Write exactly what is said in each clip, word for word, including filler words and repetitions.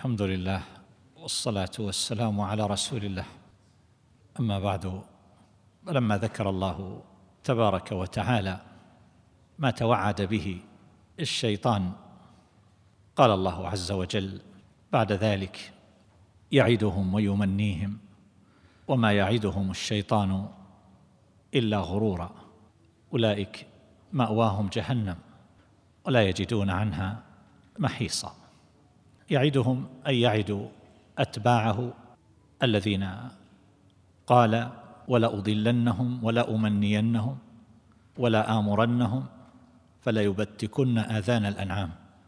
الحمد لله والصلاة والسلام على رسول الله. أما بعد، لما ذكر الله تبارك وتعالى ما توعد به الشيطان، قال الله عز وجل بعد ذلك: يعدهم ويمنيهم وما يعدهم الشيطان إلا غرورا، أولئك مأواهم جهنم ولا يجدون عنها محيصا. يعدهم أي يعد أتباعه الذين قال: ولأضلنهم ولأمنينهم ولآمرنهم فليبتكن آذان الأنعام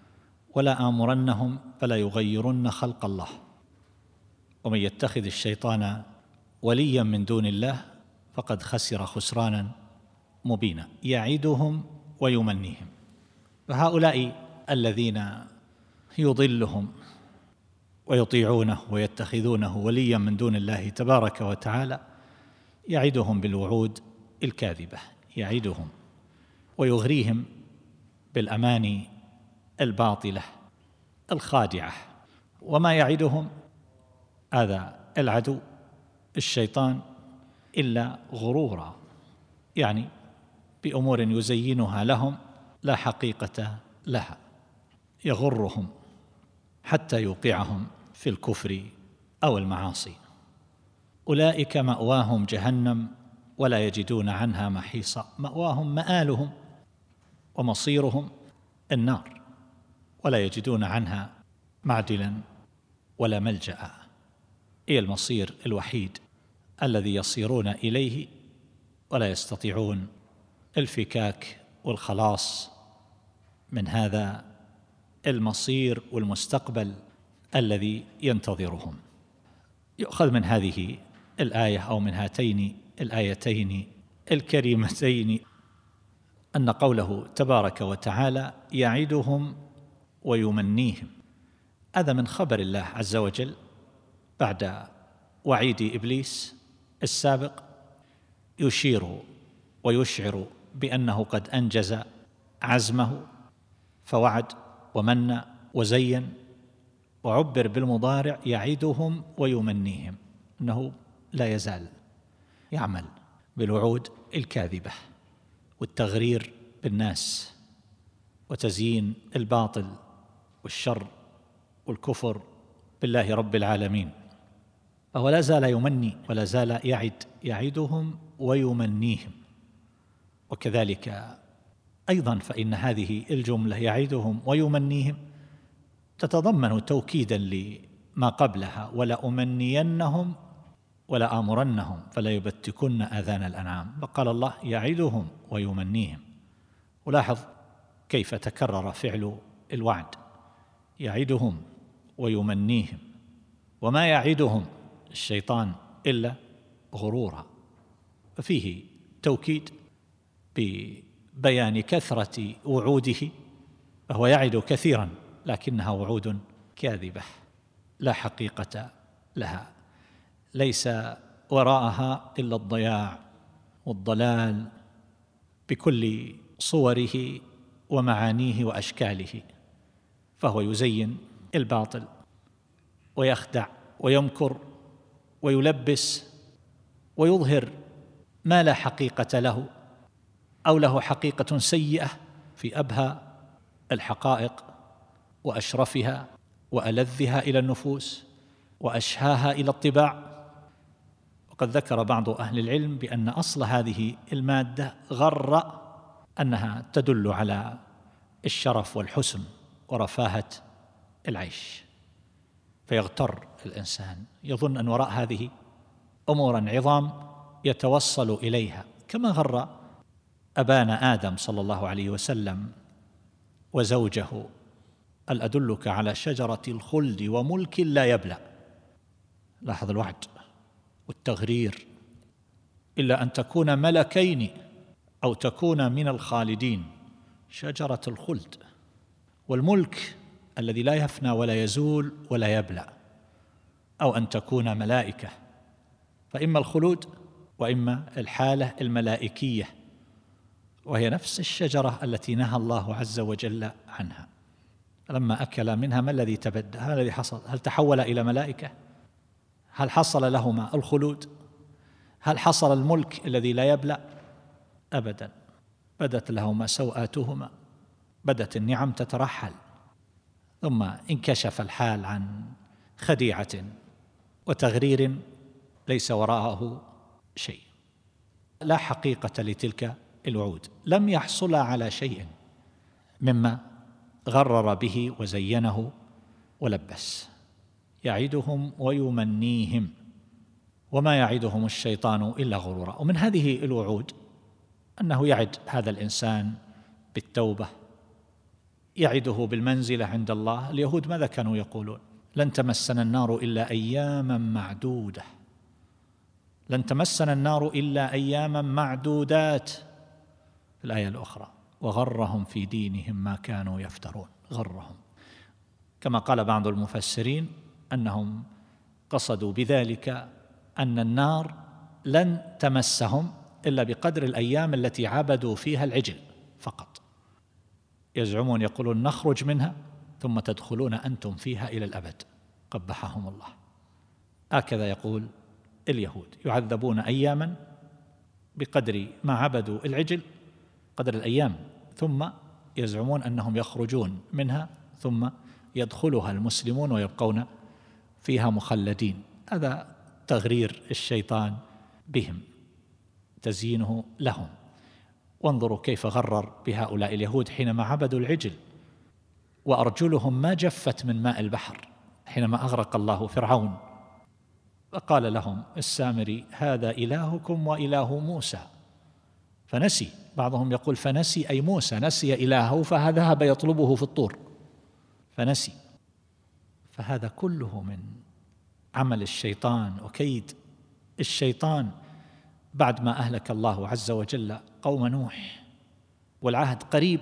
ولآمرنهم فليغيرن خلق الله ومن يتخذ الشيطان وليا من دون الله فقد خسر خسرانا مبينا. يعدهم ويمنيهم، فهؤلاء الذين يضلهم ويطيعونه ويتخذونه وليا من دون الله تبارك وتعالى يعدهم بالوعود الكاذبة، يعدهم ويغريهم بالأماني الباطلة الخادعة. وما يعدهم هذا العدو الشيطان إلا غرورا، يعني بأمور يزينها لهم لا حقيقة لها، يغرهم حتى يوقعهم في الكفر أو المعاصي. أولئك مأواهم جهنم ولا يجدون عنها محيصا، مأواهم مآلهم ومصيرهم النار ولا يجدون عنها معدلا ولا ملجأ. هي المصير الوحيد الذي يصيرون إليه ولا يستطيعون الفكاك والخلاص من هذا المصير والمستقبل الذي ينتظرهم. يؤخذ من هذه الآية أو من هاتين الآيتين الكريمتين أن قوله تبارك وتعالى يعدهم ويمنيهم، هذا من خبر الله عز وجل بعد وعيد إبليس السابق، يشير ويشعر بأنه قد أنجز عزمه فوعد ومن وزين، وعبر بالمضارع يعدهم ويمنيهم، أنه لا يزال يعمل بالوعود الكاذبة والتغرير بالناس وتزيين الباطل والشر والكفر بالله رب العالمين. فهو لا زال يمني ولا زال يعد، يعدهم ويمنيهم. وكذلك أيضا فإن هذه الجملة يعدهم ويمنيهم تتضمن توكيدا لما قبلها: ولأمنينهم ولآمرنهم فليبتكن آذان الأنعام. فقال الله يعدهم ويمنيهم، ولاحظ كيف تكرر فعل الوعد: يعدهم ويمنيهم، وما يعدهم الشيطان إلا غرورا. ففيه توكيد ببيان كثرة وعوده، فهو يعد كثيرا لكنها وعود كاذبة لا حقيقة لها، ليس وراءها إلا الضياع والضلال بكل صوره ومعانيه وأشكاله. فهو يزين الباطل ويخدع ويمكر ويلبس ويظهر ما لا حقيقة له أو له حقيقة سيئة في أبهى الحقائق وأشرفها وألذها إلى النفوس وأشهاها إلى الطباع. وقد ذكر بعض أهل العلم بأن أصل هذه المادة غر، أنها تدل على الشرف والحسن ورفاهة العيش، فيغتر الإنسان يظن أن وراء هذه أمورا عظام يتوصل إليها، كما غر أبانا آدم صلى الله عليه وسلم وزوجه: هل أدلك على شجرة الخلد وملك لا يبلى. لاحظ الوعد والتغرير: إلا أن تكون ملكين أو تكون من الخالدين. شجرة الخلد والملك الذي لا يفنى ولا يزول ولا يبلى، أو أن تكون ملائكة، فإما الخلود وإما الحالة الملائكية، وهي نفس الشجرة التي نهى الله عز وجل عنها. لما أكل منها ما الذي تبدى؟ ما الذي حصل؟ هل تحول إلى ملائكة؟ هل حصل لهما الخلود؟ هل حصل الملك الذي لا يبلى؟ أبدا. بدت لهما سوآتهما، بدت النعم تترحل، ثم انكشف الحال عن خديعة وتغرير ليس وراءه شيء. لا حقيقة لتلك الوعود، لم يحصل على شيء مما غرر به وزينه ولبس. يعدهم ويمنيهم وما يعدهم الشيطان إلا غرورا. ومن هذه الوعود أنه يعد هذا الإنسان بالتوبة، يعده بالمنزلة عند الله. اليهود ماذا كانوا يقولون؟ لن تمسنا النار إلا أياما معدودة، لن تمسنا النار إلا أياما معدودات. في الآية الأخرى وغرهم في دينهم ما كانوا يفترون. غرهم، كما قال بعض المفسرين أنهم قصدوا بذلك أن النار لن تمسهم إلا بقدر الأيام التي عبدوا فيها العجل فقط. يزعمون يقولون نخرج منها ثم تدخلون أنتم فيها إلى الأبد، قبحهم الله. هكذا يقول اليهود، يعذبون أياما بقدر ما عبدوا العجل، قدر الأيام، ثم يزعمون أنهم يخرجون منها ثم يدخلها المسلمون ويبقون فيها مخلدين. هذا تغرير الشيطان بهم، تزيينه لهم. وانظروا كيف غرر بهؤلاء اليهود حينما عبدوا العجل وأرجلهم ما جفت من ماء البحر حينما أغرق الله فرعون. وقال لهم السامري هذا إلهكم وإله موسى فنسي. بعضهم يقول فنسي أي موسى نسي إلهه فذهب يطلبه في الطور فنسي. فهذا كله من عمل الشيطان وكيد الشيطان بعد ما أهلك الله عز وجل قوم نوح، والعهد قريب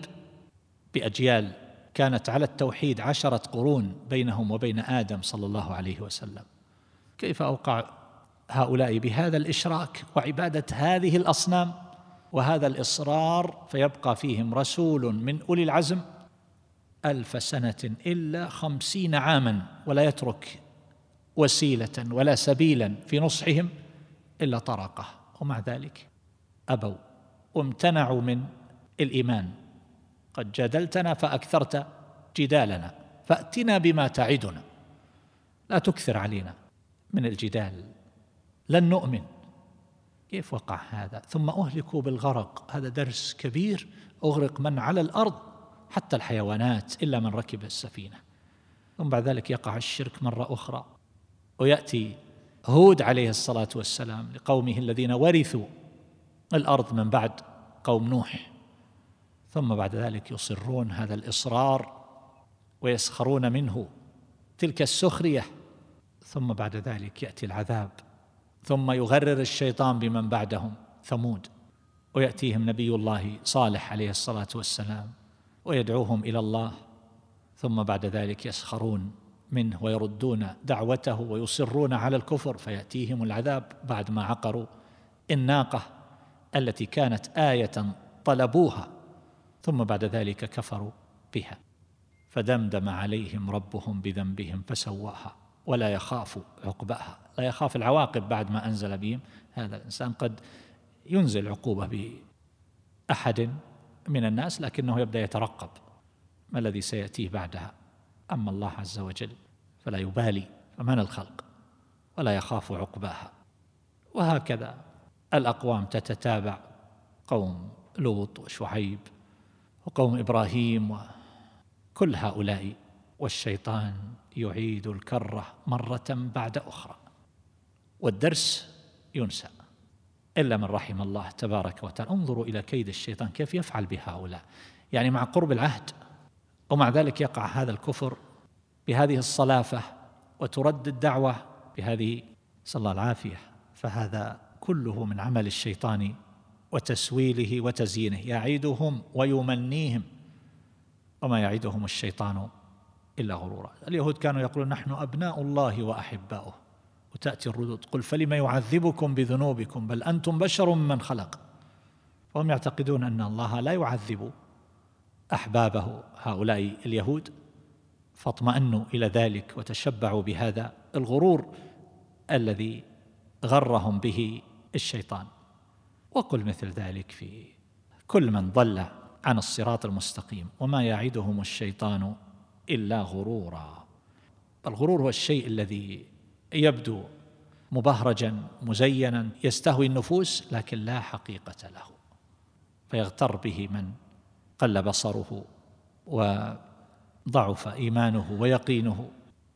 بأجيال كانت على التوحيد عشرة قرون بينهم وبين آدم صلى الله عليه وسلم. كيف أوقع هؤلاء بهذا الإشراك وعبادة هذه الأصنام وهذا الإصرار، فيبقى فيهم رسول من أولي العزم ألف سنة إلا خمسين عاما ولا يترك وسيلة ولا سبيلا في نصحهم إلا طرقه، ومع ذلك أبوا وامتنعوا من الإيمان. قد جادلتنا فأكثرت جدالنا فأتنا بما تعدنا، لا تكثر علينا من الجدال، لن نؤمن. كيف وقع هذا؟ ثم أهلكوا بالغرق. هذا درس كبير، أغرق من على الأرض حتى الحيوانات إلا من ركب السفينة. ثم بعد ذلك يقع الشرك مرة أخرى، ويأتي هود عليه الصلاة والسلام لقومه الذين ورثوا الأرض من بعد قوم نوح، ثم بعد ذلك يصرون هذا الإصرار ويسخرون منه تلك السخرية، ثم بعد ذلك يأتي العذاب، ثم يغرر الشيطان بمن بعدهم ثمود، ويأتيهم نبي الله صالح عليه الصلاة والسلام ويدعوهم إلى الله، ثم بعد ذلك يسخرون منه ويردون دعوته ويصرون على الكفر، فيأتيهم العذاب بعد ما عقروا الناقة التي كانت آية طلبوها، ثم بعد ذلك كفروا بها، فدمدم عليهم ربهم بذنبهم فسواها ولا يخاف عقباها. لا يخاف العواقب بعد ما أنزل بهم. هذا الإنسان قد ينزل عقوبة بأحد من الناس لكنه يبدأ يترقب ما الذي سيأتيه بعدها. أما الله عز وجل فلا يبالي، فمن الخلق ولا يخاف عقباها. وهكذا الأقوام تتتابع، قوم لوط وشعيب وقوم إبراهيم وكل هؤلاء، والشيطان يعيد الكرة مرة بعد أخرى، والدرس ينسى إلا من رحم الله تبارك وتعالى. انظروا إلى كيد الشيطان كيف يفعل بهؤلاء، يعني مع قرب العهد ومع ذلك يقع هذا الكفر بهذه الصلافة وترد الدعوة بهذه، صلى الله العافية. فهذا كله من عمل الشيطان وتسويله وتزيينه. يعيدهم ويمنيهم وما يعيدهم الشيطان إلا غرورا. اليهود كانوا يقولون نحن أبناء الله وأحباؤه، وتأتي الردود قل فلم يعذبكم بذنوبكم بل أنتم بشر ممن خلق. فهم يعتقدون أن الله لا يعذب أحبابه هؤلاء اليهود فاطمأنوا إلى ذلك وتشبعوا بهذا الغرور الذي غرهم به الشيطان. وقل مثل ذلك في كل من ضل عن الصراط المستقيم: وما يعدهم الشيطان إلا غرورا. الغرور هو الشيء الذي يبدو مبهرجا مزينا يستهوي النفوس لكن لا حقيقة له، فيغتر به من قل بصره وضعف إيمانه ويقينه.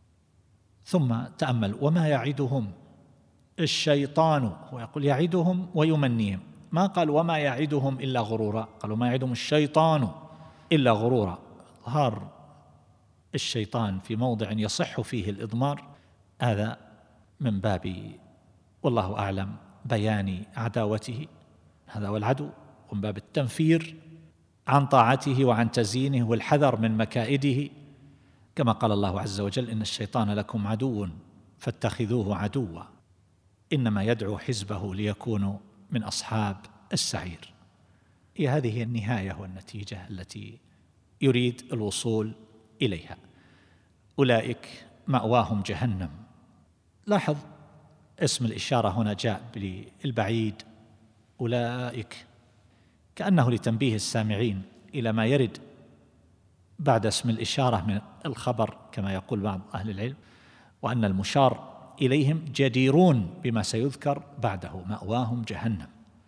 ثم تأمل: وما يعدهم الشيطان، هو يقول يعدهم ويمنيهم، ما قال وما يعدهم إلا غرورا، قال وما يعدهم الشيطان إلا غرورا. إظهار الشيطان في موضع يصح فيه الإضمار هذا من باب والله أعلم بيان عداوته، هذا هو العدو، ومن باب التنفير عن طاعته وعن تزيينه والحذر من مكائده، كما قال الله عز وجل: إن الشيطان لكم عدو فاتخذوه عدوا إنما يدعو حزبه ليكونوا من أصحاب السعير. هي هذه النهاية والنتيجة التي يريد الوصول إليها. أولئك مأواهم جهنم. لاحظ اسم الإشارة هنا جاء بالبعيد، أولئك، كأنه لتنبيه السامعين إلى ما يرد بعد اسم الإشارة من الخبر، كما يقول بعض أهل العلم، وأن المشار إليهم جديرون بما سيذكر بعده: مأواهم جهنم.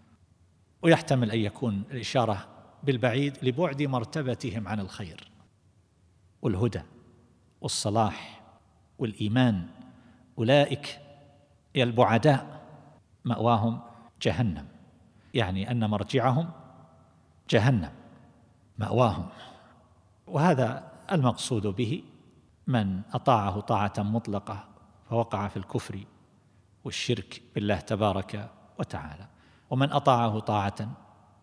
ويحتمل أن يكون الإشارة بالبعيد لبعد مرتبتهم عن الخير والهدى والصلاح والإيمان. أولئك يا البعداء مأواهم جهنم، يعني أن مرجعهم جهنم مأواهم. وهذا المقصود به من أطاعه طاعة مطلقة فوقع في الكفر والشرك بالله تبارك وتعالى، ومن أطاعه طاعة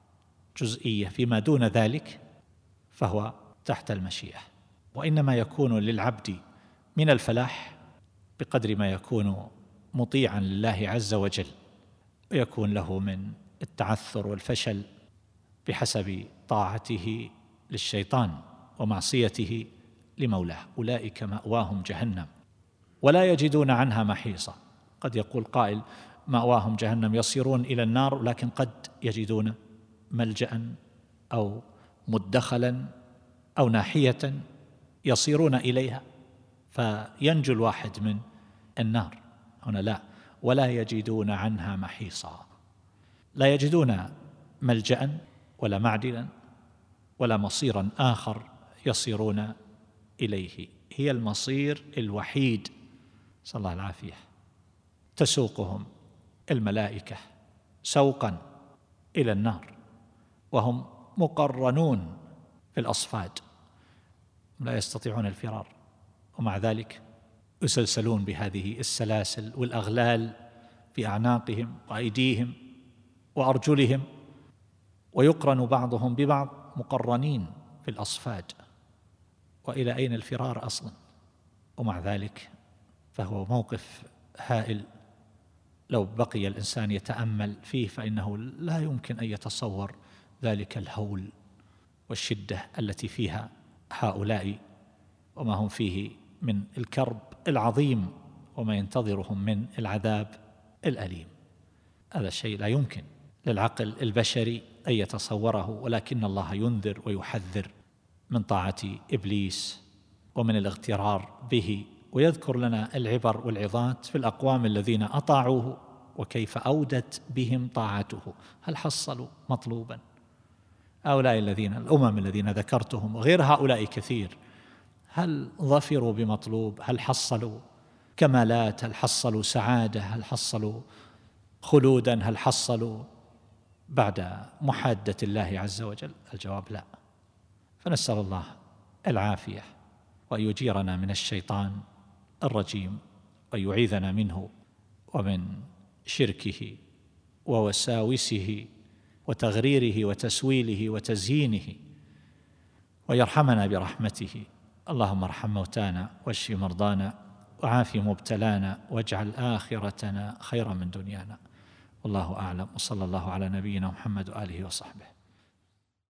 جزئية فيما دون ذلك فهو تحت المشيئة. وإنما يكون للعبد من الفلاح بقدر ما يكون مطيعا لله عز وجل، ويكون له من التعثر والفشل بحسب طاعته للشيطان ومعصيته لمولاه. أولئك مأواهم جهنم ولا يجدون عنها محيصا. قد يقول قائل: مأواهم جهنم، يصيرون إلى النار لكن قد يجدون ملجأ أو مدخلا أو ناحية يصيرون إليها فينجو الواحد من النار. هنا لا، ولا يجدون عنها محيصا، لا يجدون ملجأ ولا معدلا ولا مصيرا آخر يصيرون إليه. هي المصير الوحيد، صلى الله العافية، تسوقهم الملائكة سوقا إلى النار وهم مقرنون في الأصفاد لا يستطيعون الفرار، ومع ذلك يسلسلون بهذه السلاسل والأغلال في أعناقهم وأيديهم وأرجلهم، ويقرن بعضهم ببعض مقرنين في الأصفاد. وإلى أين الفرار أصلا؟ ومع ذلك فهو موقف هائل، لو بقي الإنسان يتأمل فيه فإنه لا يمكن أن يتصور ذلك الهول والشدة التي فيها هؤلاء، وما هم فيه من الكرب العظيم وما ينتظرهم من العذاب الأليم. هذا شيء لا يمكن للعقل البشري أن يتصوره، ولكن الله ينذر ويحذر من طاعة إبليس ومن الاغترار به، ويذكر لنا العبر والعظات في الأقوام الذين أطاعوه وكيف أودت بهم طاعته. هل حصلوا مطلوبا؟ هؤلاء الذين الأمم الذين ذكرتهم وغير هؤلاء كثير، هل ظفروا بمطلوب؟ هل حصلوا كمالات؟ هل حصلوا سعادة؟ هل حصلوا خلودا؟ هل حصلوا بعد محادة الله عز وجل؟ الجواب لا. فنسأل الله العافية وأن يجيرنا من الشيطان الرجيم وأن يعيذنا منه ومن شركه ووساوسه وتغريره وتسويله وتزيينه، ويرحمنا برحمته. اللهم ارحم موتانا واشف مرضانا وعاف مبتلانا واجعل آخرتنا خيرا من دنيانا. والله أعلم، وصلى الله على نبينا محمد وآله وصحبه.